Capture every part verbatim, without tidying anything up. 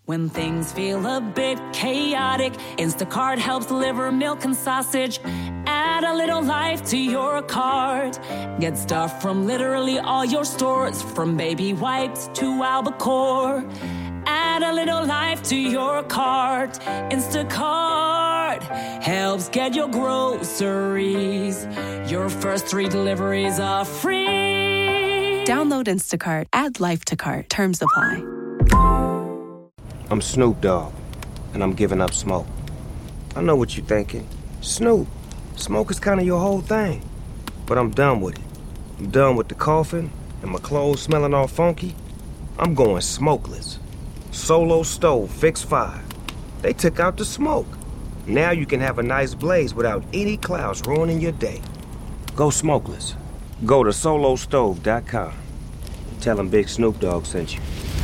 When things feel a bit chaotic, Instacart helps deliver milk and sausage. Add a little life to your cart. Get stuff from literally all your stores, from baby wipes to albacore. Add a little life to your cart. Instacart helps get your groceries. Your first three deliveries are free. Download Instacart. Add life to cart. Terms apply. I'm Snoop Dogg, and I'm giving up smoke. I know what you're thinking. Snoop, smoke is kind of your whole thing. But I'm done with it. I'm done with the coughing and my clothes smelling all funky. I'm going smokeless. Solo Stove Fix five. They took out the smoke. Now you can have a nice blaze without any clouds ruining your day. Go smokeless. Go to solo stove dot com. Tell them Big Snoop Dogg sent you.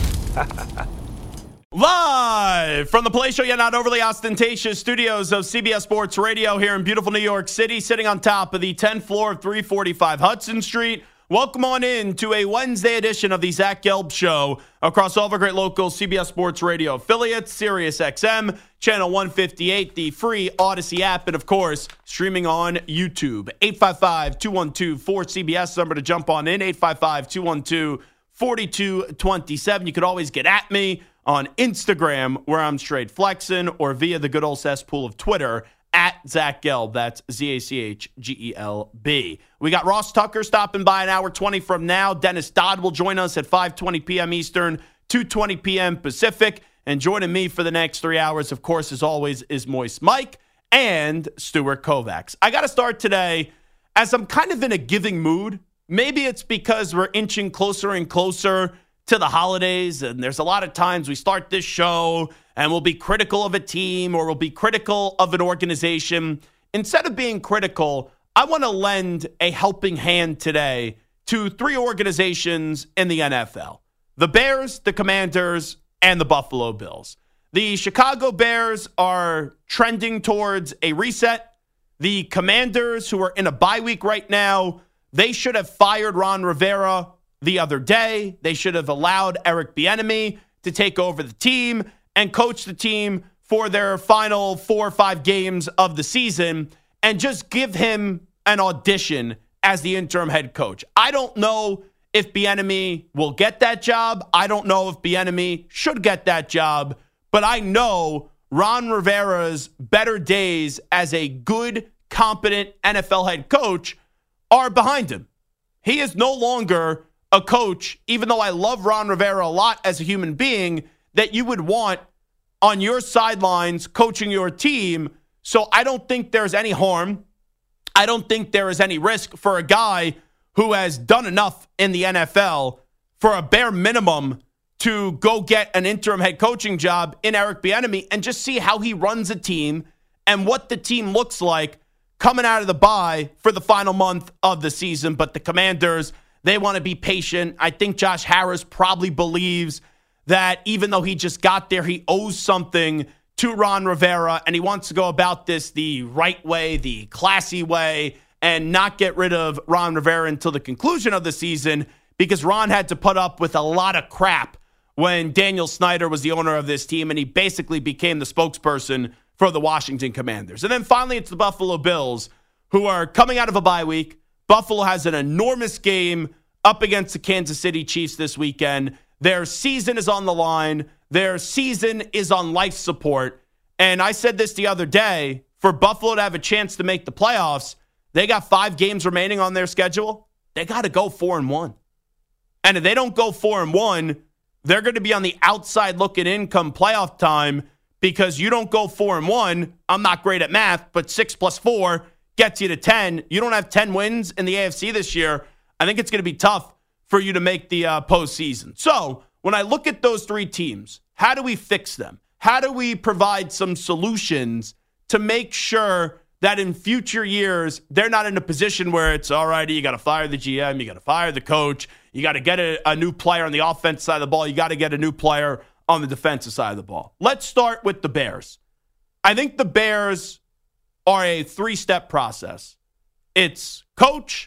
Live from the Play Show, yet not overly ostentatious studios of C B S Sports Radio here in beautiful New York City, sitting on top of the tenth floor of three forty-five Hudson Street. Welcome on in to a Wednesday edition of the Zach Gelb Show across all of our great local C B S Sports Radio affiliates, Sirius X M, Channel one fifty-eight, the free Odyssey app, and of course, streaming on YouTube. eight five five, two one two, four C B S, number to jump on in, eight five five, two one two, four two two seven. You could always get at me on Instagram, where I'm straight flexing, or via the good old cesspool of Twitter, at Zach Gelb. That's Z A C H G E L B. We got Ross Tucker stopping by an hour twenty from now. Dennis Dodd will join us at five twenty p.m. Eastern, two twenty p.m. Pacific. And joining me for the next three hours, of course, as always, is Moist Mike and Stuart Kovacs. I got to start today as I'm kind of in a giving mood. Maybe it's because we're inching closer and closer to the holidays, and there's a lot of times we start this show and we'll be critical of a team or we'll be critical of an organization. Instead of being critical, I want to lend a helping hand today to three organizations in the N F L: the Bears, the Commanders, and the Buffalo Bills. The Chicago Bears are trending towards a reset. The Commanders, who are in a bye week right now, they should have fired Ron Rivera the other day. They should have allowed Eric Bieniemy to take over the team and coach the team for their final four or five games of the season and just give him an audition as the interim head coach. I don't know if Bieniemy will get that job. I don't know if Bieniemy should get that job, but I know Ron Rivera's better days as a good, competent N F L head coach are behind him. He is no longer a coach, even though I love Ron Rivera a lot as a human being, that you would want on your sidelines coaching your team. So I don't think there's any harm. I don't think there is any risk for a guy who has done enough in the N F L for a bare minimum to go get an interim head coaching job in Eric Bieniemy and just see how he runs a team and what the team looks like coming out of the bye for the final month of the season. But the Commanders, they want to be patient. I think Josh Harris probably believes that even though he just got there, he owes something to Ron Rivera, and he wants to go about this the right way, the classy way, and not get rid of Ron Rivera until the conclusion of the season, because Ron had to put up with a lot of crap when Daniel Snyder was the owner of this team, and he basically became the spokesperson for the Washington Commanders. And then finally, it's the Buffalo Bills, who are coming out of a bye week. Buffalo has an enormous game up against the Kansas City Chiefs this weekend. Their season is on the line. Their season is on life support. And I said this the other day, for Buffalo to have a chance to make the playoffs, they got five games remaining on their schedule. They got to go four and one. And if they don't go four and one, they're going to be on the outside looking in come playoff time, because you don't go four and one. I'm not great at math, but six plus four gets you to ten. You don't have ten wins in the A F C this year. I think it's going to be tough for you to make the uh, postseason. So when I look at those three teams, how do we fix them? How do we provide some solutions to make sure that in future years, they're not in a position where it's, all right, you got to fire the G M, you got to fire the coach, you got to get a, a new player on the offensive side of the ball, you got to get a new player on the defensive side of the ball. Let's start with the Bears. I think the Bears are a three-step process. It's coach,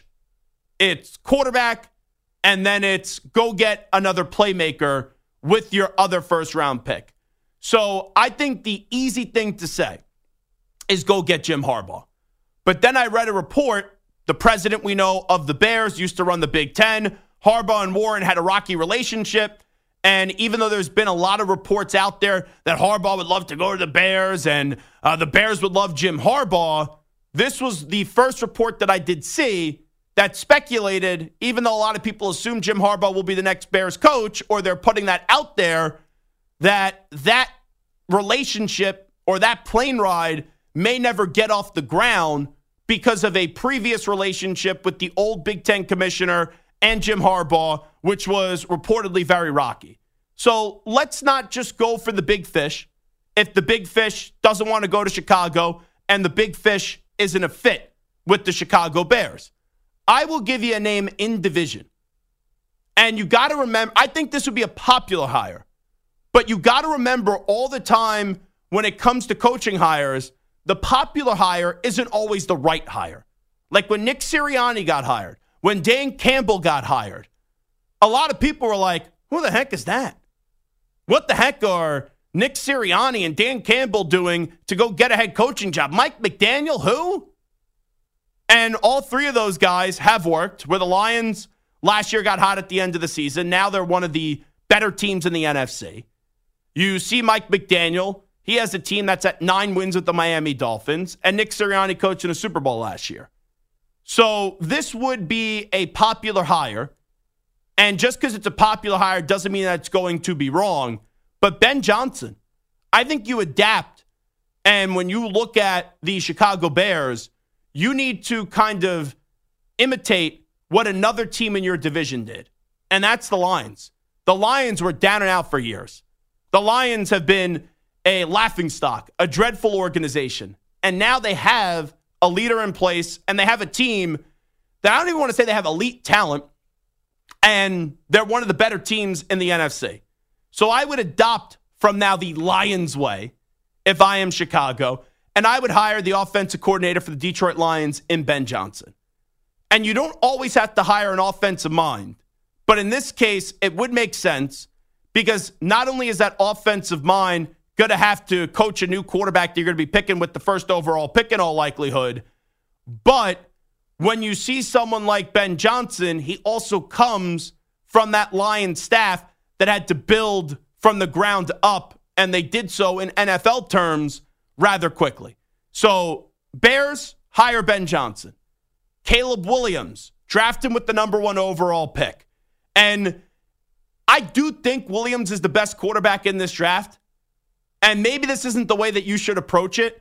it's quarterback, and then it's go get another playmaker with your other first-round pick. So I think the easy thing to say is go get Jim Harbaugh. But then I read a report. The president we know of the Bears used to run the Big Ten. Harbaugh and Warren had a rocky relationship. And even though there's been a lot of reports out there that Harbaugh would love to go to the Bears and uh, the Bears would love Jim Harbaugh, this was the first report that I did see that speculated, even though a lot of people assume Jim Harbaugh will be the next Bears coach, or they're putting that out there, that that relationship or that plane ride may never get off the ground because of a previous relationship with the old Big Ten commissioner and Jim Harbaugh, which was reportedly very rocky. So let's not just go for the big fish. If the big fish doesn't want to go to Chicago and the big fish isn't a fit with the Chicago Bears, I will give you a name in division. And you got to remember, I think this would be a popular hire, but you got to remember all the time when it comes to coaching hires, the popular hire isn't always the right hire. Like when Nick Sirianni got hired, when Dan Campbell got hired, a lot of people were like, who the heck is that? What the heck are Nick Sirianni and Dan Campbell doing to go get a head coaching job? Mike McDaniel, who? And all three of those guys have worked. Where the Lions last year got hot at the end of the season. Now they're one of the better teams in the N F C. You see Mike McDaniel. He has a team that's at nine wins with the Miami Dolphins. And Nick Sirianni coached in a Super Bowl last year. So this would be a popular hire. And just because it's a popular hire doesn't mean that it's going to be wrong. But Ben Johnson, I think you adapt. And when you look at the Chicago Bears, you need to kind of imitate what another team in your division did. And that's the Lions. The Lions were down and out for years. The Lions have been a laughingstock, a dreadful organization. And now they have a leader in place, and they have a team that I don't even want to say they have elite talent, and they're one of the better teams in the N F C. So I would adopt from now the Lions way if I am Chicago, and I would hire the offensive coordinator for the Detroit Lions in Ben Johnson. And you don't always have to hire an offensive mind, but in this case, it would make sense because not only is that offensive mind going to have to coach a new quarterback that you're going to be picking with the first overall pick in all likelihood, but when you see someone like Ben Johnson, he also comes from that Lions staff that had to build from the ground up, and they did so in N F L terms rather quickly. So Bears hire Ben Johnson. Caleb Williams, draft him with the number one overall pick. And I do think Williams is the best quarterback in this draft. And maybe this isn't the way that you should approach it,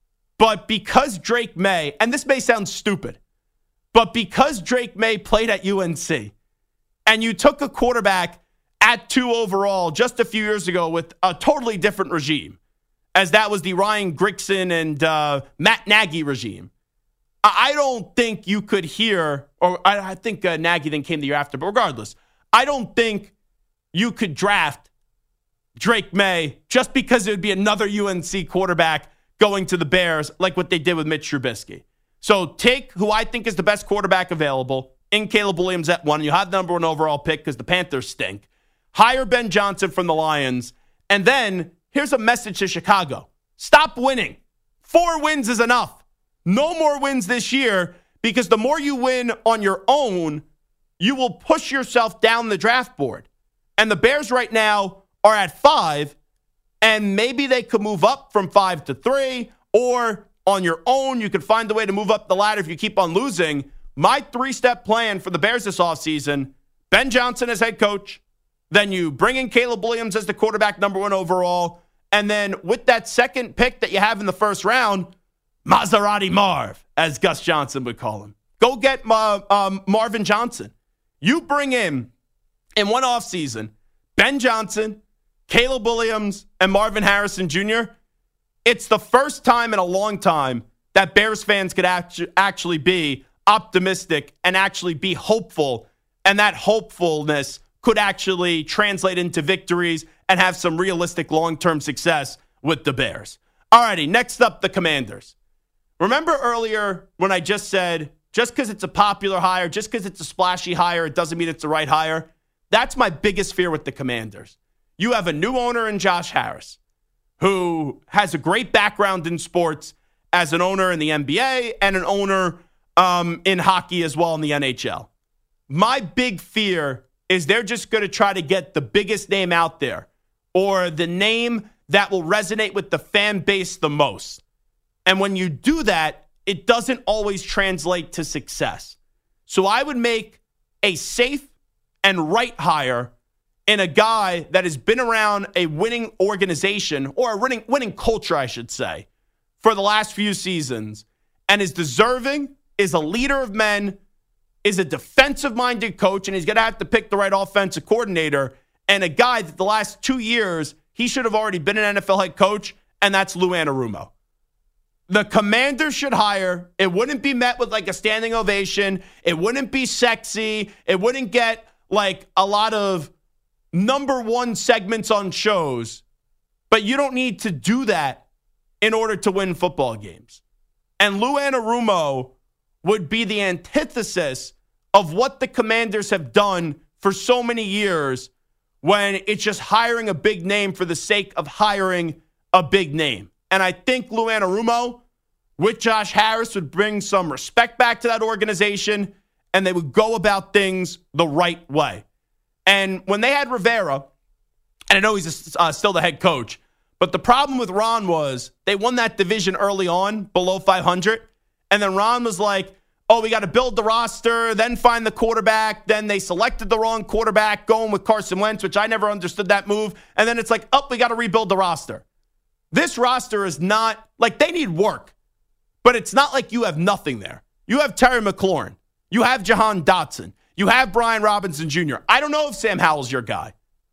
but because Drake May, and this may sound stupid, but because Drake May played at U N C, and you took a quarterback at two overall just a few years ago with a totally different regime, as that was the Ryan Grigson and uh, Matt Nagy regime, I don't think you could hear, or I, I think uh, Nagy then came the year after, but regardless, I don't think you could draft Drake May just because it would be another U N C quarterback going to the Bears like what they did with Mitch Trubisky. So take who I think is the best quarterback available in Caleb Williams at one. You have the number one overall pick because the Panthers stink. Hire Ben Johnson from the Lions. And then here's a message to Chicago. Stop winning. Four wins is enough. No more wins this year because the more you win on your own, you will push yourself down the draft board. And the Bears right now are at five, and maybe they could move up from five to three, or on your own, you could find a way to move up the ladder if you keep on losing. My three-step plan for the Bears this offseason, Ben Johnson as head coach, then you bring in Caleb Williams as the quarterback, number one overall, and then with that second pick that you have in the first round, Maserati Marv, as Gus Johnson would call him. Go get uh, um, Marvin Johnson. You bring in, in one offseason, Ben Johnson, Caleb Williams, and Marvin Harrison Junior It's the first time in a long time that Bears fans could actu- actually be optimistic and actually be hopeful, and that hopefulness could actually translate into victories and have some realistic long-term success with the Bears. Alrighty, next up, the Commanders. Remember earlier when I just said, just because it's a popular hire, just because it's a splashy hire, it doesn't mean it's the right hire? That's my biggest fear with the Commanders. You have a new owner in Josh Harris. who has a great background in sports as an owner in the N B A and an owner um, in hockey as well in the N H L. My big fear is they're just going to try to get the biggest name out there or the name that will resonate with the fan base the most. And when you do that, it doesn't always translate to success. So I would make a safe and right hire in a guy that has been around a winning organization or a winning, winning culture, I should say, for the last few seasons and is deserving, is a leader of men, is a defensive-minded coach, and he's going to have to pick the right offensive coordinator, and a guy that the last two years, he should have already been an N F L head coach, and that's Lou Anarumo. The Commanders should hire. It wouldn't be met with like a standing ovation. It wouldn't be sexy. It wouldn't get like a lot of number one segments on shows, but you don't need to do that in order to win football games. And Lou Anarumo would be the antithesis of what the Commanders have done for so many years when it's just hiring a big name for the sake of hiring a big name. And I think Lou Anarumo with Josh Harris would bring some respect back to that organization, and they would go about things the right way. And when they had Rivera, and I know he's uh, still the head coach, but the problem with Ron was they won that division early on, below five hundred, and then Ron was like, oh, we got to build the roster, then find the quarterback. Then they selected the wrong quarterback, going with Carson Wentz, which I never understood that move. And then it's like, oh, we got to rebuild the roster. This roster is not, like, they need work, but it's not like you have nothing there. You have Terry McLaurin. You have Jahan Dotson. You have Brian Robinson Junior I don't know if Sam Howell's your guy.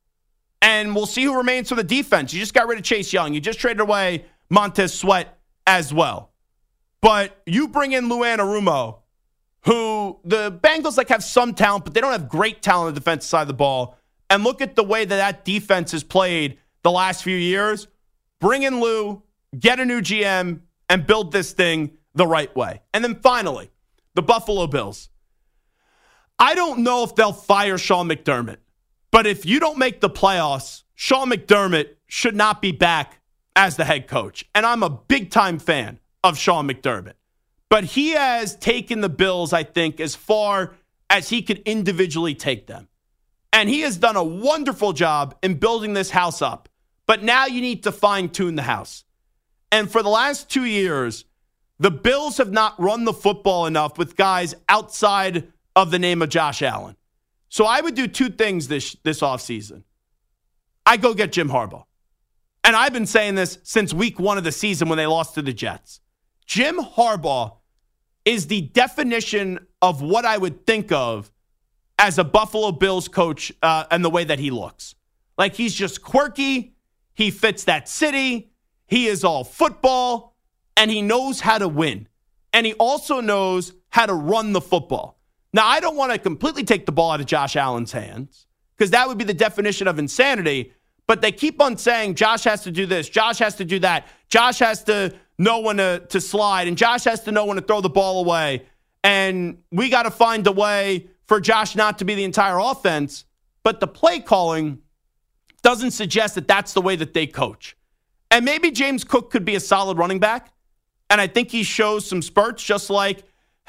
And we'll see who remains for the defense. You just got rid of Chase Young. You just traded away Montez Sweat as well. But you bring in Lou Anarumo, who the Bengals like have some talent, but they don't have great talent on the defensive side of the ball. And look at the way that that defense has played the last few years. Bring in Lou, get a new G M, and build this thing the right way. And then finally, the Buffalo Bills. I don't know if they'll fire Sean McDermott, but if you don't make the playoffs, Sean McDermott should not be back as the head coach. And I'm a big-time fan of Sean McDermott. But he has taken the Bills, I think, as far as he could individually take them. And he has done a wonderful job in building this house up. But now you need to fine-tune the house. And for the last two years, the Bills have not run the football enough with guys outside of the name of Josh Allen. So I would do two things this, this offseason. I go get Jim Harbaugh. And I've been saying this since week one of the season when they lost to the Jets. Jim Harbaugh is the definition of what I would think of as a Buffalo Bills coach uh, and the way that he looks. Like, he's just quirky. He fits that city. He is all football. And he knows how to win. And he also knows how to run the football. Now, I don't want to completely take the ball out of Josh Allen's hands because that would be the definition of insanity. But they keep on saying Josh has to do this, Josh has to do that, Josh has to know when to, to slide, and Josh has to know when to throw the ball away. And we got to find a way for Josh not to be the entire offense. But the play calling doesn't suggest that that's the way that they coach. And maybe James Cook could be a solid running back. And I think he shows some spurts, just like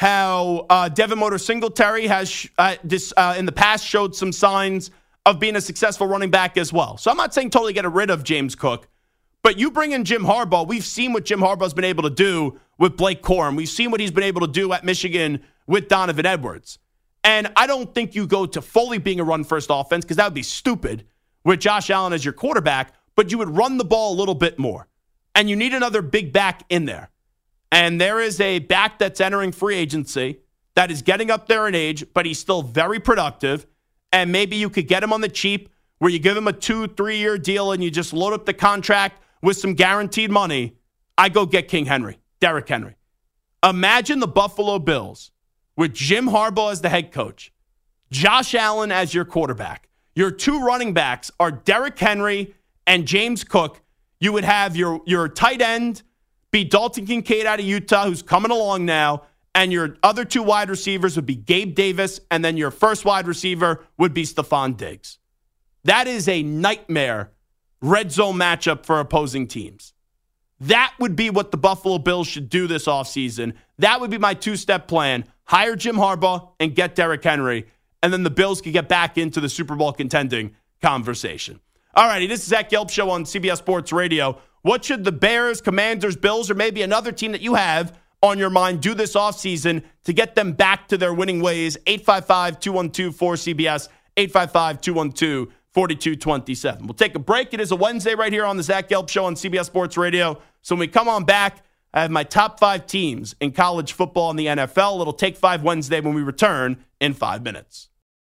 how uh, Devin Motor Singletary has uh, this, uh, in the past showed some signs of being a successful running back as well. So I'm not saying totally get rid of James Cook, but you bring in Jim Harbaugh. We've seen what Jim Harbaugh's been able to do with Blake Corum. We've seen what he's been able to do at Michigan with Donovan Edwards. And I don't think you go to fully being a run-first offense because that would be stupid with Josh Allen as your quarterback, but you would run the ball a little bit more. And you need another big back in there. And there is a back that's entering free agency that is getting up there in age, but he's still very productive. And maybe you could get him on the cheap where you give him a two, three-year deal and you just load up the contract with some guaranteed money. I go get King Henry, Derrick Henry. Imagine the Buffalo Bills with Jim Harbaugh as the head coach, Josh Allen as your quarterback. Your two running backs are Derrick Henry and James Cook. You would have your, your tight end be Dalton Kincaid out of Utah, who's coming along now, and your other two wide receivers would be Gabe Davis, and then your first wide receiver would be Stephon Diggs. That is a nightmare red zone matchup for opposing teams. That would be what the Buffalo Bills should do this offseason. That would be my two-step plan. Hire Jim Harbaugh and get Derrick Henry, and then the Bills could get back into the Super Bowl contending conversation. All righty, this is Zach Gelb Show on C B S Sports Radio. What should the Bears, Commanders, Bills, or maybe another team that you have on your mind do this offseason to get them back to their winning ways? eight five five, two one two, four C B S, eight five five, two one two, four two two seven. We'll take a break. It is a Wednesday right here on the Zach Gelb Show on C B S Sports Radio. So when we come on back, I have my top five teams in college football and the N F L. It'll take five Wednesday when we return in five minutes.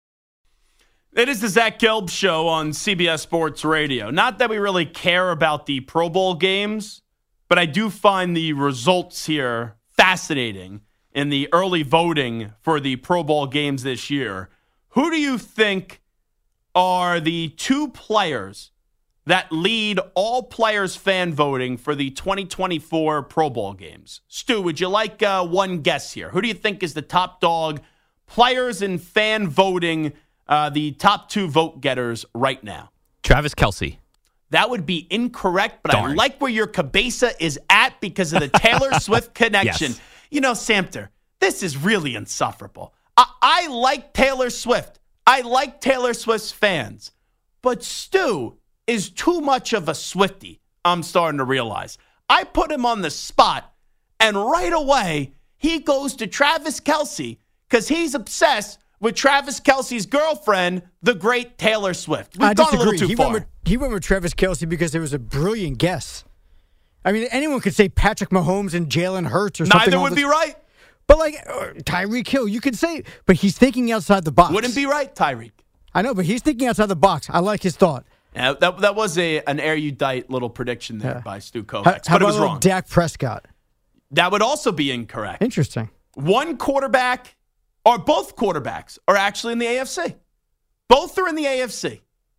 It is the Zach Gelb Show on C B S Sports Radio. Not that we really care about the Pro Bowl games, but I do find the results here fascinating in the early voting for the Pro Bowl games this year. Who do you think are the two players that lead all players fan voting for the twenty twenty-four Pro Bowl games? Stu, would you like uh, one guess here? Who do you think is the top dog players in fan voting, uh, the top two vote getters right now? Travis Kelce. That would be incorrect, but Darn. I like where your cabeza is at because of the Taylor Swift connection. Yes. You know, Samter, this is really insufferable. I, I like Taylor Swift. I like Taylor Swift's fans. But Stu is too much of a Swiftie, I'm starting to realize. I put him on the spot, and right away, he goes to Travis Kelce because he's obsessed with Travis Kelce's girlfriend, the great Taylor Swift. We've I gone a disagree. little too he far. Went with, he went with Travis Kelce because it was a brilliant guess. I mean, anyone could say Patrick Mahomes and Jalen Hurts or something. Neither on would this, be right. But like uh, Tyreek Hill, you could say, but he's thinking outside the box. Wouldn't be right, Tyreek. I know, but he's thinking outside the box. I like his thought. Yeah, that that was a an erudite little prediction there Yeah. by Stu Kovacs, How, but how it was about wrong. Dak Prescott? That would also be incorrect. Interesting. One quarterback, or both quarterbacks, are actually in the A F C. Both are in the A F C.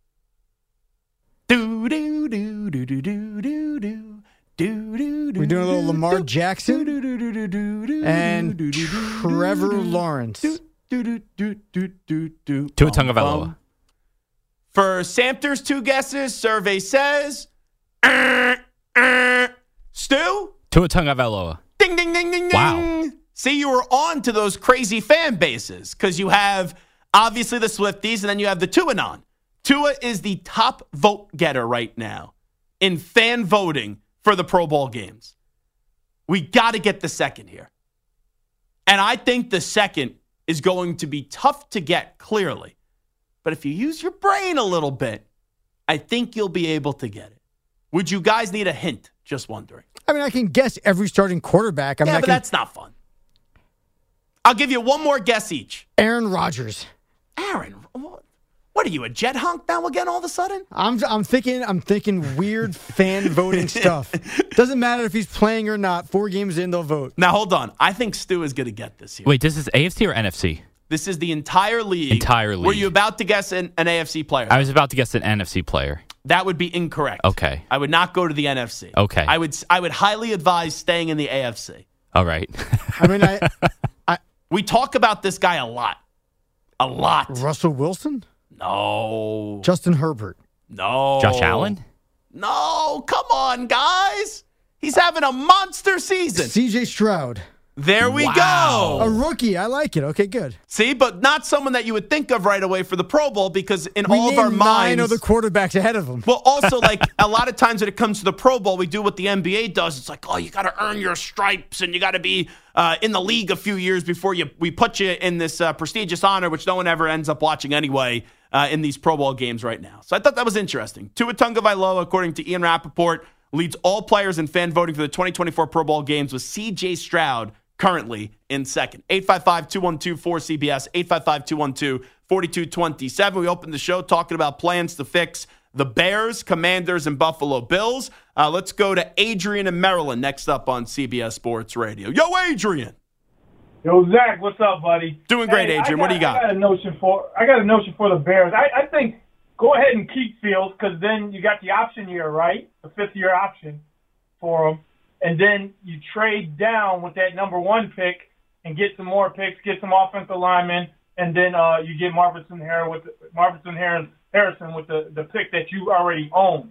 Do do do do do do do do. We're doing a little Lamar Jackson and Trevor Lawrence. Tua Tagovailoa. For Samter's two guesses, survey says, uh, uh, Stu? Tua Tagovailoa. Ding, ding, ding, ding, ding. Wow. See, you were on to those crazy fan bases because you have obviously the Swifties and then you have the Tuanon. Tua is the top vote getter right now in fan voting for the Pro Bowl games. We got to get the second here. And I think the second is going to be tough to get clearly. But if you use your brain a little bit, I think you'll be able to get it. Would you guys need a hint? Just wondering. I mean, I can guess every starting quarterback. I mean, yeah, I but can, that's not fun. I'll give you one more guess each. Aaron Rodgers. Aaron, what are you, a jet hunk now again all of a sudden? I'm I'm thinking I'm thinking weird fan voting stuff. Doesn't matter if he's playing or not. Four games in, they'll vote. Now, hold on. I think Stu is going to get this here. Wait, this is A F C or N F C? This is the entire league. Entire league. Were you about to guess an, an A F C player? I was about to guess an N F C player. That would be incorrect. Okay. I would not go to the N F C. Okay. I would I would highly advise staying in the A F C. All right. I mean, I, I We talk about this guy a lot. A lot. Russell Wilson, No. Justin Herbert. No. Josh Allen? No. Come on, guys. He's having a monster season. C J Stroud. There we Wow. go. A rookie. I like it. Okay, good. See, but not someone that you would think of right away for the Pro Bowl because in We all of our named nine minds. other quarterbacks ahead of him. Well, also, like, a lot of times when it comes to the Pro Bowl, we do what the N B A does. It's like, oh, you got to earn your stripes and you got to be uh, in the league a few years before you we put you in this uh, prestigious honor, which no one ever ends up watching anyway uh, in these Pro Bowl games right now. So I thought that was interesting. Tua Tagovailoa, according to Ian Rappaport, leads all players in fan voting for the twenty twenty-four Pro Bowl games with C J Stroud currently in second. eight five five, two one two, four C B S, eight five five, two one two, four two two seven. We opened the show talking about plans to fix the Bears, Commanders, and Buffalo Bills. Uh, let's go to Adrian in Maryland next up on C B S Sports Radio. Yo, Adrian. Yo, Zach, what's up, buddy? Doing great, Hey, Adrian. got, What do you got? I got a notion for I got a notion for the Bears. I, I think go ahead and keep Fields because then you got the option year, right? The fifth year option for them. And then you trade down with that number one pick and get some more picks, get some offensive linemen, and then uh, you get Marvin Harrison with the, Marvin Harrison with the, the pick that you already own.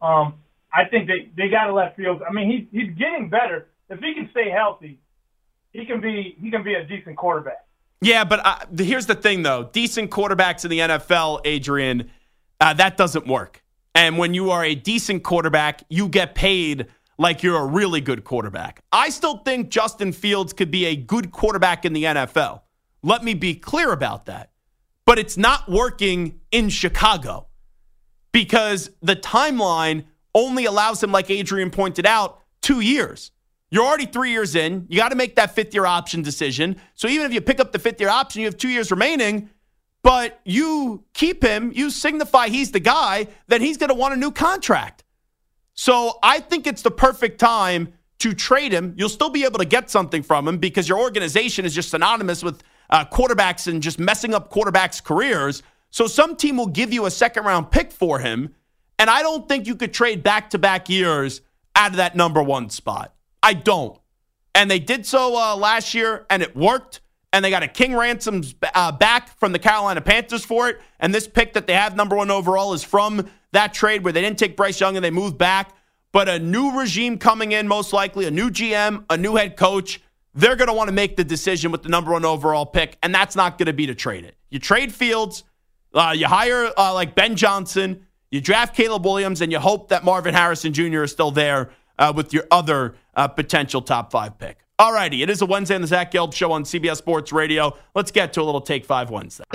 Um, I think they, they got to let Fields. I mean, he's he's getting better. If he can stay healthy, he can be he can be a decent quarterback. Yeah, but uh, here's the thing, though. Decent quarterbacks in the N F L, Adrian, uh, that doesn't work. And when you are a decent quarterback, you get paid like you're a really good quarterback. I still think Justin Fields could be a good quarterback in the N F L. Let me be clear about that. But it's not working in Chicago because the timeline only allows him, like Adrian pointed out, two years. You're already three years in. You got to make that fifth-year option decision. So even if you pick up the fifth-year option, you have two years remaining, but you keep him, you signify he's the guy, then he's going to want a new contract. So I think it's the perfect time to trade him. You'll still be able to get something from him because your organization is just synonymous with uh, quarterbacks and just messing up quarterbacks' careers. So some team will give you a second-round pick for him, and I don't think you could trade back-to-back years out of that number one spot. I don't. And they did so uh, last year, and it worked. And they got a king ransom uh, back from the Carolina Panthers for it. And this pick that they have number one overall is from that trade where they didn't take Bryce Young and they moved back. But a new regime coming in, most likely, a new G M, a new head coach. They're going to want to make the decision with the number one overall pick, and that's not going to be to trade it. You trade Fields, uh, you hire uh, like Ben Johnson, you draft Caleb Williams, and you hope that Marvin Harrison Junior is still there uh, with your other uh, potential top five pick. All righty, it is a Wednesday on the Zach Gelb Show on C B S Sports Radio. Let's get to a little Take Five Wednesday.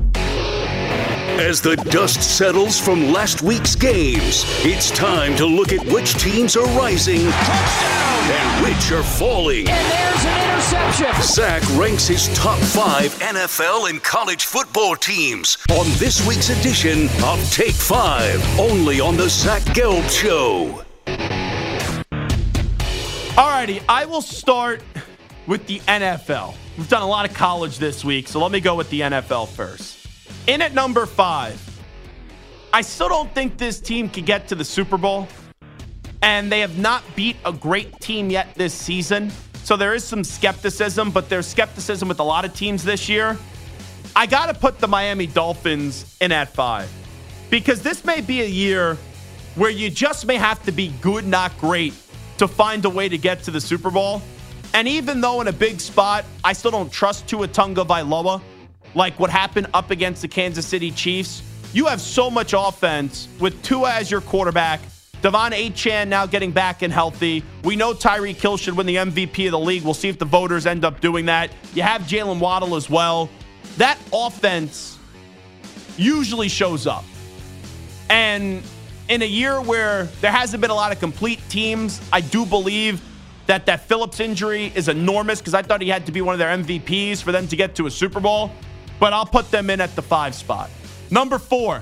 As the dust settles from last week's games, it's time to look at which teams are rising Touchdown! and which are falling. And there's an interception. Zach ranks his top five N F L and college football teams on this week's edition of Take Five, only on the Zach Gelb Show. Alrighty, I will start with the N F L. We've done a lot of college this week, so let me go with the N F L first. In at number five, I still don't think this team can get to the Super Bowl, and they have not beat a great team yet this season, so there is some skepticism, but there's skepticism with a lot of teams this year. I got to put the Miami Dolphins in at five, because this may be a year where you just may have to be good, not great, to find a way to get to the Super Bowl. And even though in a big spot, I still don't trust Tua Tagovailoa, like what happened up against the Kansas City Chiefs. You have so much offense with Tua as your quarterback, Devon Achane now getting back and healthy. We know Tyreek Hill should win the M V P of the league. We'll see if the voters end up doing that. You have Jalen Waddle as well. That offense usually shows up. And in a year where there hasn't been a lot of complete teams, I do believe that that Phillips injury is enormous because I thought he had to be one of their M V Ps for them to get to a Super Bowl. But I'll put them in at the five spot. Number four,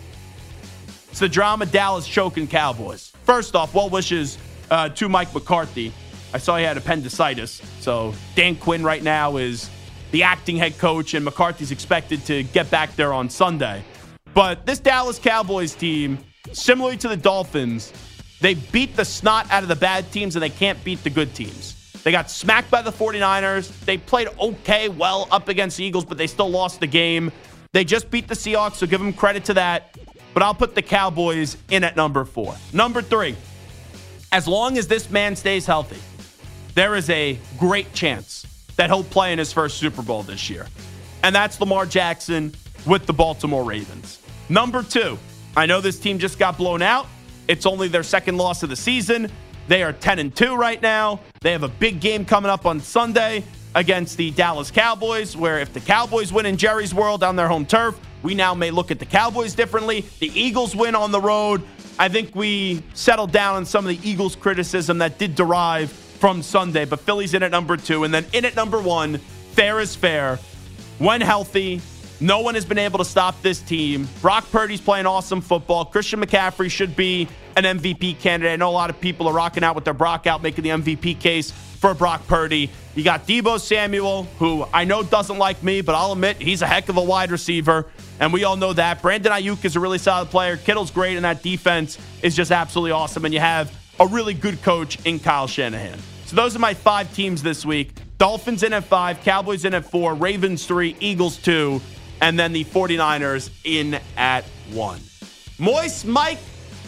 it's the drama Dallas choking Cowboys. First off, well wishes uh, to Mike McCarthy. I saw he had appendicitis. So Dan Quinn right now is the acting head coach, and McCarthy's expected to get back there on Sunday. But this Dallas Cowboys team, similarly to the Dolphins, they beat the snot out of the bad teams, and they can't beat the good teams. They got smacked by the forty-niners. They played okay, well, up against the Eagles, but they still lost the game. They just beat the Seahawks, so give them credit to that. But I'll put the Cowboys in at number four. Number three, as long as this man stays healthy, there is a great chance that he'll play in his first Super Bowl this year. And that's Lamar Jackson with the Baltimore Ravens. Number two, I know this team just got blown out. It's only their second loss of the season. They are ten and two right now. They have a big game coming up on Sunday against the Dallas Cowboys, where if the Cowboys win in Jerry's World on their home turf, we now may look at the Cowboys differently. The Eagles win on the road. I think we settled down on some of the Eagles criticism that did derive from Sunday, but Philly's in at number two. And then in at number one, fair is fair. When healthy, no one has been able to stop this team. Brock Purdy's playing awesome football. Christian McCaffrey should be an M V P candidate. I know a lot of people are rocking out with their Brock out, making the M V P case for Brock Purdy. You got Deebo Samuel, who I know doesn't like me, but I'll admit he's a heck of a wide receiver, and we all know that. Brandon Ayuk is a really solid player. Kittle's great, and that defense is just absolutely awesome. And you have a really good coach in Kyle Shanahan. So those are my five teams this week. Dolphins in at five, Cowboys in at four, Ravens three, Eagles two, and then the forty-niners in at one. Moist Mike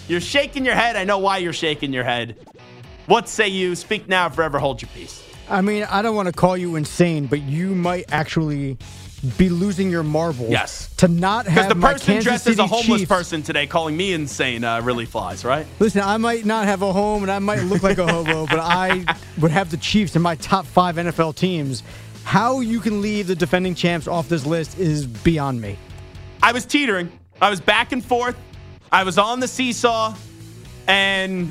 You're shaking your head. I know why you're shaking your head. What say you? Speak now, forever hold your peace. I mean, I don't want to call you insane, but you might actually be losing your marbles. Yes. To not have Because the my person Kansas dressed City as a homeless Chiefs. person today calling me insane uh, really flies, right? Listen, I might not have a home and I might look like a hobo, but I would have the Chiefs in my top five N F L teams. How you can leave the defending champs off this list is beyond me. I was teetering. I was back and forth. I was on the seesaw. And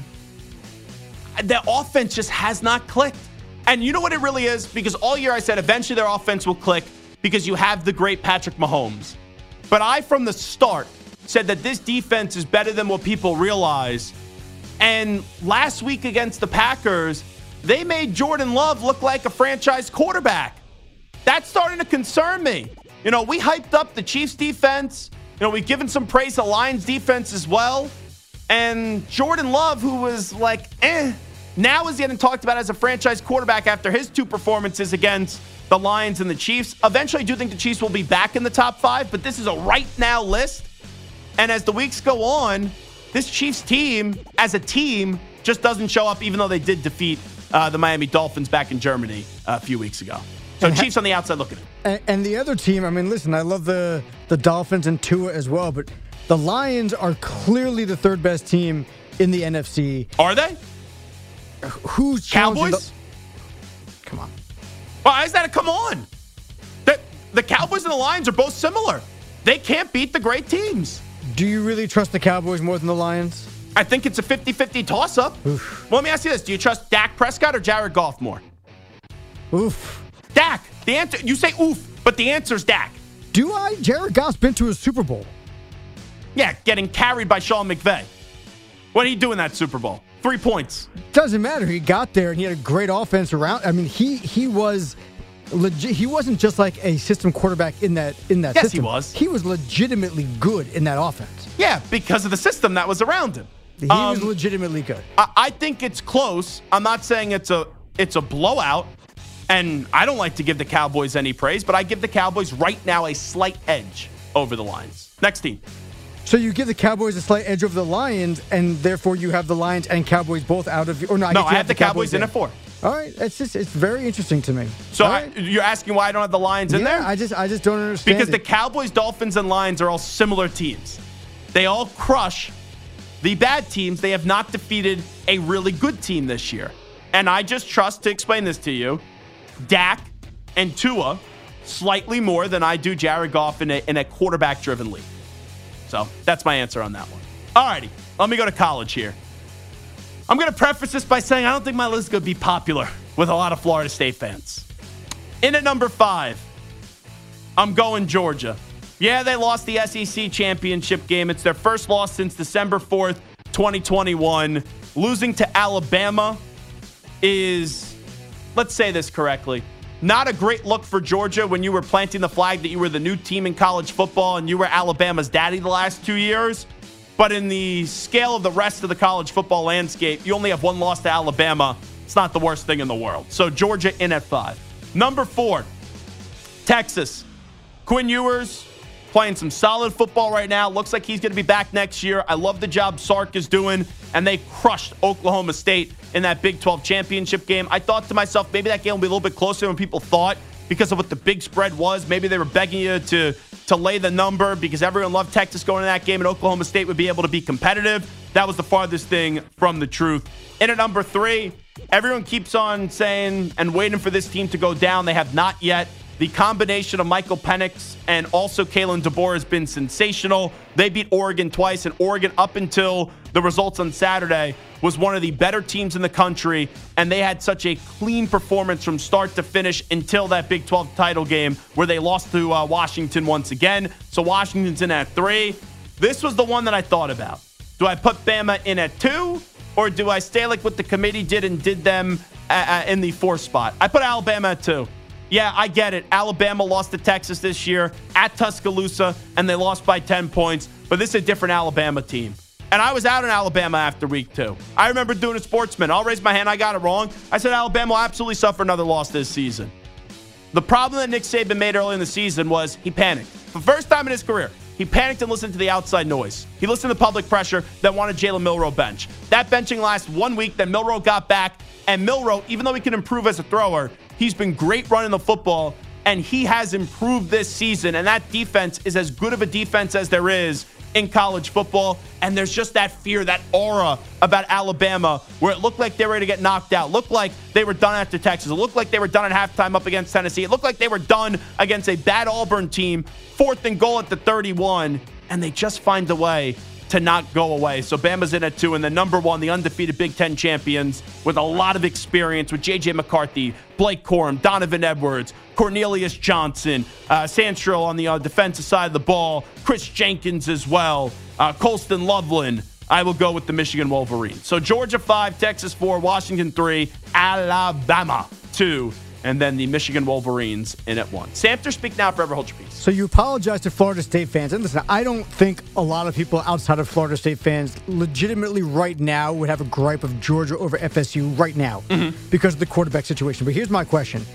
the offense just has not clicked. And you know what it really is? Because all year I said eventually their offense will click because you have the great Patrick Mahomes. But I, from the start, said that this defense is better than what people realize. And last week against the Packers, they made Jordan Love look like a franchise quarterback. That's starting to concern me. You know, we hyped up the Chiefs defense. You know, we've given some praise to Lions defense as well. And Jordan Love, who was like, eh, now is getting talked about as a franchise quarterback after his two performances against the Lions and the Chiefs. Eventually, I do think the Chiefs will be back in the top five, but this is a right now list. And as the weeks go on, this Chiefs team, as a team, just doesn't show up, even though they did defeat uh, the Miami Dolphins back in Germany uh, a few weeks ago. So And ha- Chiefs on the outside looking at it. And, and the other team, I mean, listen, I love the, the Dolphins and Tua as well, but the Lions are clearly the third best team in the N F C. Are they? Who's challenging Cowboys? The, come on. Why is that a come on? The, the Cowboys and the Lions are both similar. They can't beat the great teams. Do you really trust the Cowboys more than the Lions? I think it's a fifty-fifty toss-up. Well, let me ask you this. Do you trust Dak Prescott or Jared Goff more? Oof. Dak. The answer, you say oof, but the answer is Dak. Do I? Jared Goff's been to a Super Bowl. Yeah, getting carried by Sean McVay. What did he do in that Super Bowl? Three points. Doesn't matter. He got there and he had a great offense around. I mean, he he was legit. He wasn't just like a system quarterback in that in that Yes, system. he was. He was legitimately good in that offense. Yeah, because of the system that was around him. He Um, was legitimately good. I, I think it's close. I'm not saying it's a it's a blowout, and I don't like to give the Cowboys any praise, but I give the Cowboys right now a slight edge over the Lions. Next team. So you give the Cowboys a slight edge over the Lions, and therefore you have the Lions and Cowboys both out of. Or no, I, No, guess you I have the Cowboys in there. at four. All right, it's just it's very interesting to me. So All I, right. you're asking why I don't have the Lions in yeah, there? I just I just don't understand Because the it. Cowboys, Dolphins, and Lions are all similar teams. They all crush the bad teams. They have not defeated a really good team this year. And I just trust, to explain this to you, Dak and Tua slightly more than I do Jared Goff in a, in a quarterback-driven league. So that's my answer on that one. All righty, let me go to college here. I'm going to preface this by saying I don't think my list is going to be popular with a lot of Florida State fans. In at number five, I'm going Georgia. Yeah, they lost the S E C championship game. It's their first loss since December fourth, twenty twenty-one. Losing to Alabama is, let's say this correctly, not a great look for Georgia when you were planting the flag that you were the new team in college football and you were Alabama's daddy the last two years. But in the scale of the rest of the college football landscape, you only have one loss to Alabama. It's not the worst thing in the world. So Georgia in at five. Number four, Texas. Quinn Ewers playing some solid football right now. Looks like he's going to be back next year. I love the job Sark is doing, and they crushed Oklahoma State in that Big twelve championship game. I thought to myself, maybe that game will be a little bit closer than people thought because of what the big spread was. Maybe they were begging you to, to lay the number because everyone loved Texas going to that game, and Oklahoma State would be able to be competitive. That was the farthest thing from the truth. In at number three, everyone keeps on saying and waiting for this team to go down. They have not yet. The combination of Michael Penix and also Kalen DeBoer has been sensational. They beat Oregon twice, and Oregon, up until the results on Saturday, was one of the better teams in the country, and they had such a clean performance from start to finish until that Big twelve title game where they lost to uh, Washington once again. So Washington's in at three. This was the one that I thought about. Do I put Bama in at two, or do I stay like what the committee did and did them uh, in the fourth spot? I put Alabama at two. Yeah, I get it. Alabama lost to Texas this year at Tuscaloosa, and they lost by ten points. But this is a different Alabama team. And I was out in Alabama after week two. I remember doing a Sportsman. I'll raise my hand. I got it wrong. I said Alabama will absolutely suffer another loss this season. The problem that Nick Saban made early in the season was he panicked. For the first time in his career, He panicked and listened to the outside noise. He listened to public pressure that wanted Jalen Milroe bench. That benching lasted one week, then Milroe got back, and Milroe, even though he can improve as a thrower, he's been great running the football, and he has improved this season, and that defense is as good of a defense as there is in college football, and there's just that fear, that aura about Alabama where it looked like they were going to get knocked out. It looked like they were done after Texas. It looked like they were done at halftime up against Tennessee. It looked like they were done against a bad Auburn team, fourth and goal at the thirty-one, and they just find a way to not go away. So Bama's in at two, and then number one, the undefeated Big Ten champions with a lot of experience with J J McCarthy, Blake Corum, Donovan Edwards, Cornelius Johnson, uh, Sandstro on the uh, defensive side of the ball, Chris Jenkins as well, uh, Colston Loveland. I will go with the Michigan Wolverines. So Georgia five, Texas four, Washington three, Alabama two, and then the Michigan Wolverines in at one. Samter, speak now, forever hold your peace. So you apologize to Florida State fans. And listen, I don't think a lot of people outside of Florida State fans legitimately right now would have a gripe of Georgia over F S U right now mm-hmm. because of the quarterback situation. But here's my question.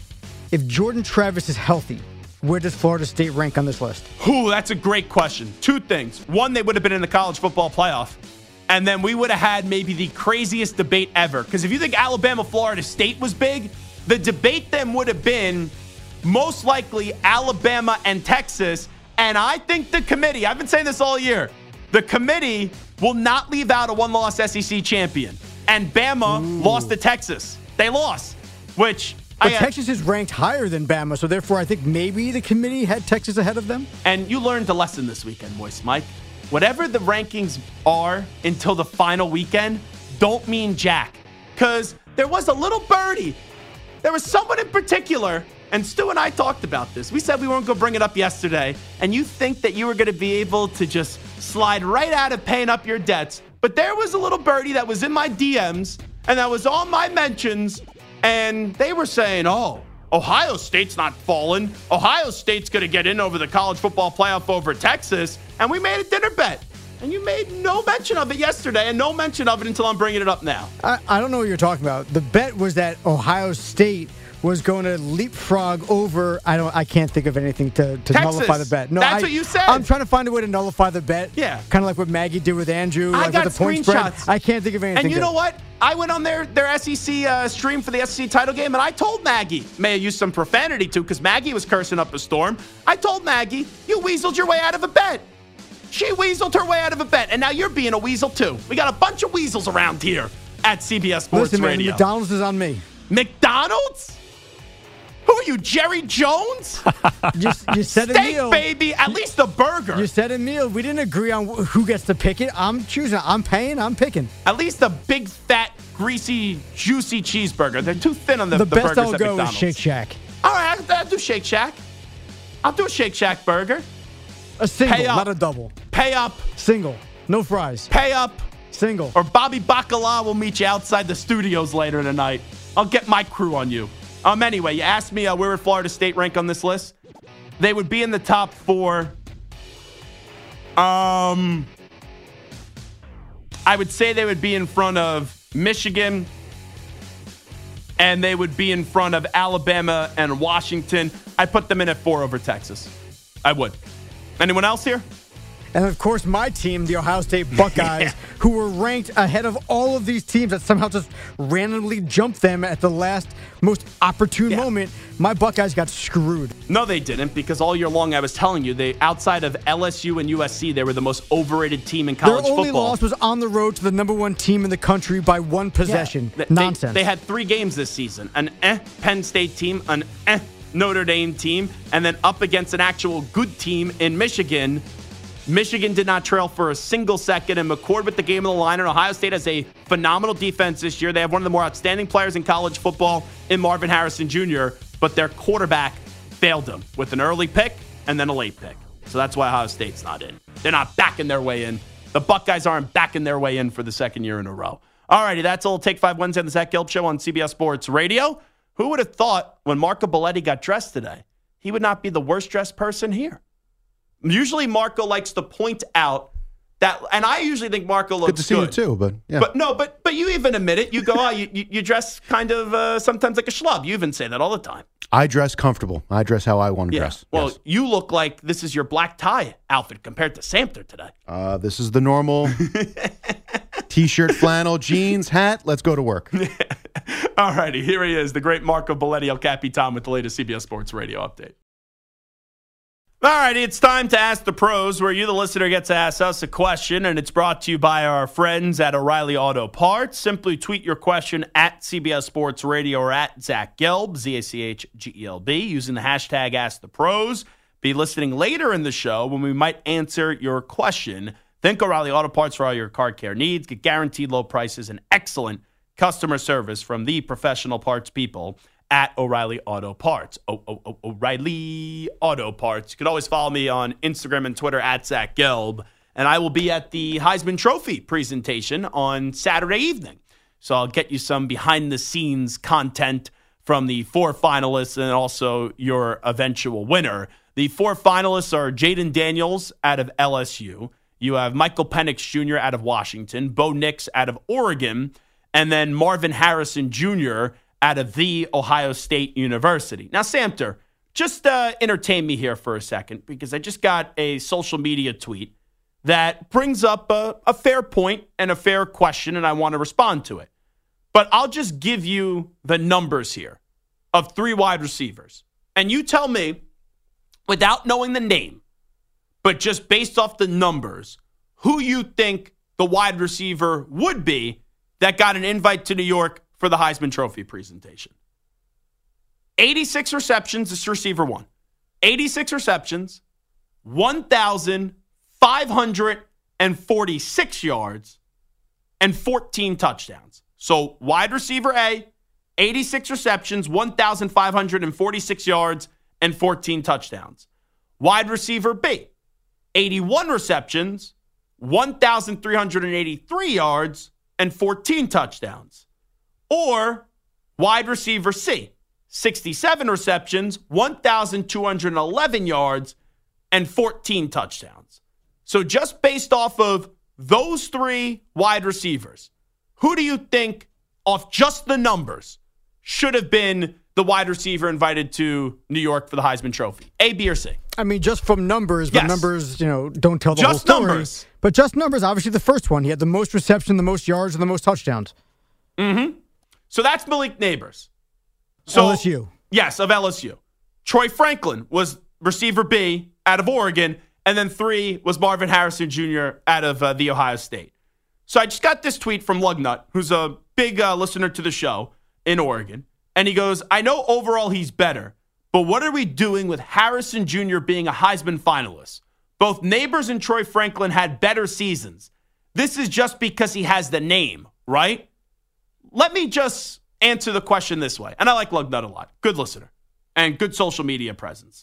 If Jordan Travis is healthy, where does Florida State rank on this list? Ooh, that's a great question. Two things. One, they would have been in the college football playoff. And then we would have had maybe the craziest debate ever. Because if you think Alabama-Florida State was big, the debate then would have been most likely Alabama and Texas. And I think the committee, I've been saying this all year, the committee will not leave out a one-loss S E C champion. And Bama Ooh. lost to Texas. They lost, which... But I, Texas is ranked higher than Bama, so therefore I think maybe the committee had Texas ahead of them. And you learned a lesson this weekend, Moist Mike. Whatever the rankings are until the final weekend, don't mean jack. Because there was a little birdie. There was someone in particular, and Stu and I talked about this. We said we weren't going to bring it up yesterday, and you think that you were going to be able to just slide right out of paying up your debts. But there was a little birdie that was in my D Ms, and that was on my mentions, and they were saying, oh, Ohio State's not falling. Ohio State's going to get in over the college football playoff over Texas. And we made a dinner bet. And you made no mention of it yesterday and no mention of it until I'm bringing it up now. I, I don't know what you're talking about. The bet was that Ohio State was going to leapfrog over. I don't. I can't think of anything to, to nullify the bet. No, that's I, what you said. I'm trying to find a way to nullify the bet. Yeah. Kind of like what Maggie did with Andrew. I like got with the point screenshots. Spread. I can't think of anything. And you to, know what? I went on their, their S E C uh, stream for the S E C title game, and I told Maggie, may have used some profanity too, because Maggie was cursing up a storm. I told Maggie, you weaseled your way out of a bet. She weaseled her way out of a bet, and now you're being a weasel too. We got a bunch of weasels around here at C B S Sports Listen, Radio. Man, McDonald's is on me. McDonald's? Who are you, Jerry Jones? you, you said Steak, a meal. baby. At least a burger. You said a meal. We didn't agree on wh- who gets to pick it. I'm choosing. I'm paying. I'm picking. At least a big, fat, greasy, juicy cheeseburger. They're too thin on the, the, the best burgers I'll at go McDonald's. is Shake Shack. All right, I'll, I'll do Shake Shack. I'll do a Shake Shack burger. A single, Pay up. not a double. Pay up. Single. No fries. Pay up. Single. Or Bobby Bacala will meet you outside the studios later tonight. I'll get my crew on you. Um. Anyway, you asked me uh, where would Florida State rank on this list? They would be in the top four. Um, I would say they would be in front of Michigan, and they would be in front of Alabama and Washington. I put them in at four over Texas. I would. Anyone else here? And, of course, my team, the Ohio State Buckeyes, yeah. who were ranked ahead of all of these teams that somehow just randomly jumped them at the last most opportune yeah. moment. My Buckeyes got screwed. No, they didn't, because all year long I was telling you, they outside of L S U and U S C, they were the most overrated team in college football. Their only football. loss was on the road to the number one team in the country by one possession. Yeah. Nonsense. They, they had three games this season. An eh Penn State team, an eh Notre Dame team, and then up against an actual good team in Michigan. Michigan did not trail for a single second, and McCord with the game of the line. And Ohio State has a phenomenal defense this year. They have one of the more outstanding players in college football in Marvin Harrison Junior, but their quarterback failed them with an early pick and then a late pick. So that's why Ohio State's not in. They're not backing their way in. The Buckeyes aren't backing their way in for the second year in a row. All righty, that's all. Take Five Wednesday on the Zach Gelb Show on C B S Sports Radio. Who would have thought when Marco Belletti got dressed today, he would not be the worst dressed person here? Usually Marco likes to point out that, and I usually think Marco looks good to see good. you too, but yeah. But no, but but you even admit it. You go, oh, you, you, you dress kind of uh, sometimes like a schlub. You even say that all the time. I dress comfortable. I dress how I want to Yeah. dress. Well, yes. you look like this is your black tie outfit compared to Samter today. Uh, this is the normal T-shirt, flannel, jeans, hat. Let's go to work. All righty, here he is, the great Marco Belletti, El Capitan, with the latest C B S Sports Radio update. All righty, it's time to Ask the Pros, where you, the listener, get to ask us a question, and it's brought to you by our friends at O'Reilly Auto Parts. Simply tweet your question at C B S Sports Radio or at Zach Gelb, Z A C H G E L B, using the hashtag Ask the Pros. Be listening later in the show when we might answer your question. Think O'Reilly Auto Parts for all your car care needs. Get guaranteed low prices and excellent customer service from the professional parts people at O'Reilly Auto Parts. Oh, oh, oh, O'Reilly Auto Parts. You can always follow me on Instagram and Twitter at Zach Gelb. And I will be at the Heisman Trophy presentation on Saturday evening. So I'll get you some behind-the-scenes content from the four finalists and also your eventual winner. The four finalists are Jaden Daniels out of L S U. You have Michael Penix Junior out of Washington, Bo Nix out of Oregon, and then Marvin Harrison Junior out of The Ohio State University. Now, Samter, just uh, entertain me here for a second, because I just got a social media tweet that brings up a, a fair point and a fair question, and I want to respond to it. But I'll just give you the numbers here of three wide receivers. And you tell me, without knowing the name, but just based off the numbers, who you think the wide receiver would be that got an invite to New York for the Heisman Trophy presentation. eighty-six receptions, this is receiver one. eighty-six receptions, one thousand five hundred forty-six yards, and fourteen touchdowns. So wide receiver A, eighty-six receptions, one thousand five hundred forty-six yards, and fourteen touchdowns. Wide receiver B, eighty-one receptions, one thousand three hundred eighty-three yards, and fourteen touchdowns. Or wide receiver C, sixty-seven receptions, one thousand two hundred eleven yards, and fourteen touchdowns. So just based off of those three wide receivers, who do you think, off just the numbers, should have been the wide receiver invited to New York for the Heisman Trophy? A, B, or C? I mean, just from numbers, but Yes. numbers, you know, don't tell the Just whole story. numbers. But just numbers, obviously the first one. He had the most reception, the most yards, and the most touchdowns. Mm-hmm. So that's Malik Neighbors. So, L S U. Yes, of L S U. Troy Franklin was receiver B out of Oregon, and then three was Marvin Harrison Junior out of uh, The Ohio State. So I just got this tweet from Lugnut, who's a big uh, listener to the show in Oregon, and he goes, I know overall he's better, but what are we doing with Harrison Junior being a Heisman finalist? Both Neighbors and Troy Franklin had better seasons. This is just because he has the name, right? Let me just answer the question this way. And I like Lugnut a lot. Good listener and good social media presence.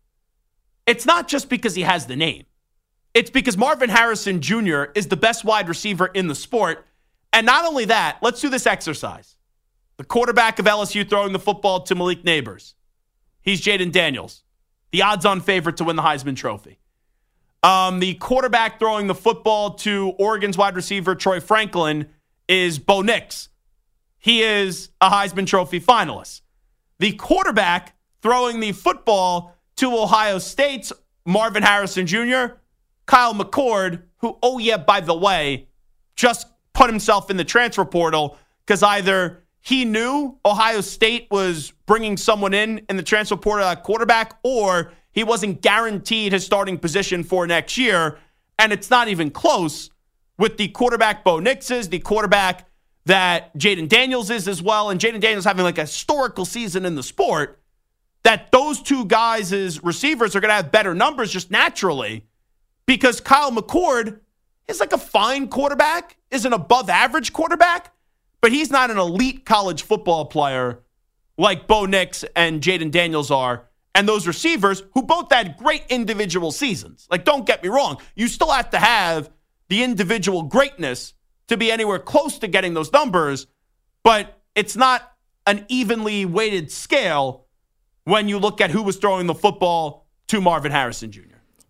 It's not just because he has the name. It's because Marvin Harrison Junior is the best wide receiver in the sport. And not only that, let's do this exercise. The quarterback of L S U throwing the football to Malik Neighbors. He's Jaden Daniels, the odds-on favorite to win the Heisman Trophy. Um, the quarterback throwing the football to Oregon's wide receiver, Troy Franklin, is Bo Nix. He is a Heisman Trophy finalist. The quarterback throwing the football to Ohio State's Marvin Harrison Junior, Kyle McCord, who, oh yeah, by the way, just put himself in the transfer portal because either he knew Ohio State was bringing someone in in the transfer portal at quarterback, or he wasn't guaranteed his starting position for next year. And it's not even close with the quarterback Bo Nix is, the quarterback that Jaden Daniels is as well, and Jaden Daniels having like a historical season in the sport, that those two guys as receivers are going to have better numbers just naturally because Kyle McCord is like a fine quarterback, is an above average quarterback, but he's not an elite college football player like Bo Nix and Jaden Daniels are, and those receivers who both had great individual seasons. Like, don't get me wrong. You still have to have the individual greatness to be anywhere close to getting those numbers, but it's not an evenly weighted scale when you look at who was throwing the football to Marvin Harrison Junior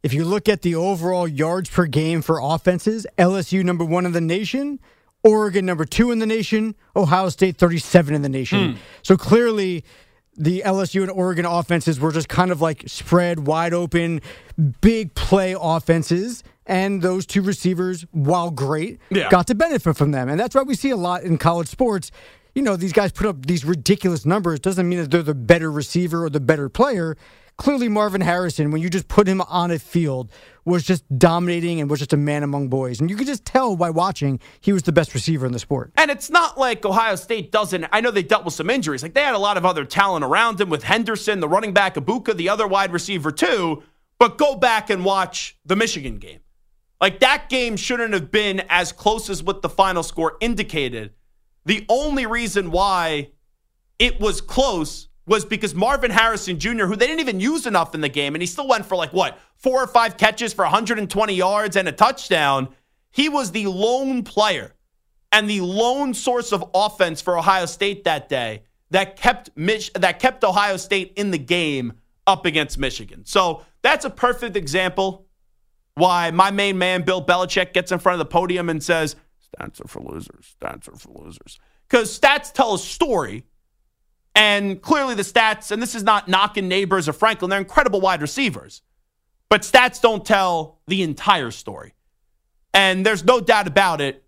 If you look at the overall yards per game for offenses, L S U number one in the nation, Oregon number two in the nation, Ohio State thirty-seven in the nation. Mm. So clearly the L S U and Oregon offenses were just kind of like spread, wide open, big play offenses. And those two receivers, while great, yeah. got to benefit from them. And that's why we see a lot in college sports. You know, these guys put up these ridiculous numbers. Doesn't mean that they're the better receiver or the better player. Clearly, Marvin Harrison, when you just put him on a field, was just dominating and was just a man among boys. And you could just tell by watching he was the best receiver in the sport. And it's not like Ohio State doesn't. I know they dealt with some injuries. Like, they had a lot of other talent around him with Henderson, the running back, Ibuka, the other wide receiver, too. But go back and watch the Michigan game. Like, that game shouldn't have been as close as what the final score indicated. The only reason why it was close was because Marvin Harrison Junior, who they didn't even use enough in the game, and he still went for like, what, four or five catches for one hundred twenty yards and a touchdown. He was the lone player and the lone source of offense for Ohio State that day that kept Mich- that kept Ohio State in the game up against Michigan. So that's a perfect example why my main man, Bill Belichick, gets in front of the podium and says, stats are for losers, stats are for losers. Because stats tell a story, and clearly the stats, and this is not knocking Neighbors or Franklin, they're incredible wide receivers, but stats don't tell the entire story. And there's no doubt about it,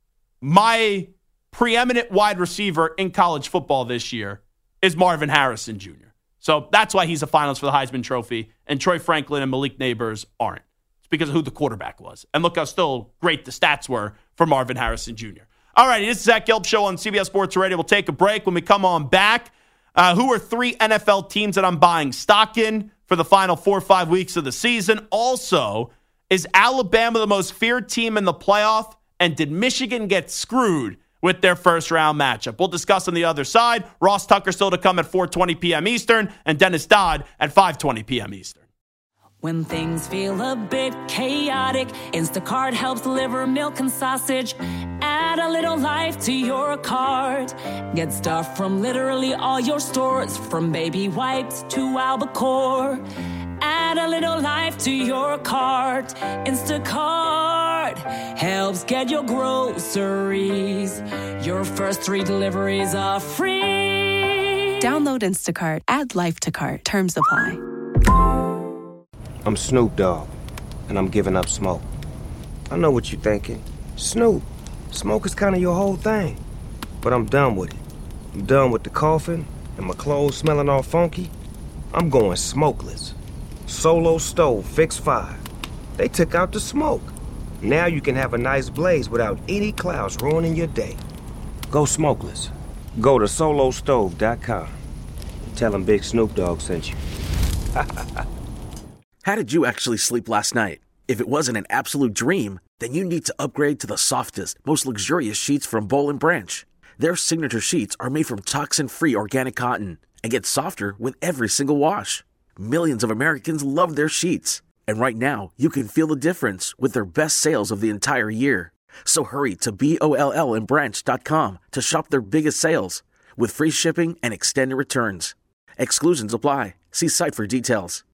my preeminent wide receiver in college football this year is Marvin Harrison Junior So that's why he's a finalist for the Heisman Trophy, and Troy Franklin and Malik Neighbors aren't. It's because of who the quarterback was. And look how still great the stats were for Marvin Harrison Junior All right, this is Zach Gelb Show on C B S Sports Radio. We'll take a break. When we come on back, uh, who are three N F L teams that I'm buying stock in for the final four or five weeks of the season? Also, is Alabama the most feared team in the playoff? And did Michigan get screwed with their first round matchup? We'll discuss on the other side. Ross Tucker still to come at four twenty p.m. Eastern, and Dennis Dodd at five twenty p.m. Eastern. When things feel a bit chaotic, Instacart helps deliver milk and sausage. Add a little life to your cart. Get stuff from literally all your stores, from baby wipes to albacore. Add a little life to your cart. Instacart helps get your groceries. Your first three deliveries are free. Download Instacart. Add life to cart. Terms apply. I'm Snoop Dogg, and I'm giving up smoke. I know what you're thinking. Snoop, smoke is kind of your whole thing. But I'm done with it. I'm done with the coughing and my clothes smelling all funky. I'm going smokeless. Solo Stove Fix five. They took out the smoke. Now you can have a nice blaze without any clouds ruining your day. Go smokeless. Go to solo stove dot com. Tell them Big Snoop Dogg sent you. How did you actually sleep last night? If it wasn't an absolute dream, then you need to upgrade to the softest, most luxurious sheets from Boll and Branch. Their signature sheets are made from toxin-free organic cotton and get softer with every single wash. Millions of Americans love their sheets. And right now, you can feel the difference with their best sales of the entire year. So hurry to B O L L and branch dot com to shop their biggest sales with free shipping and extended returns. Exclusions apply. See site for details.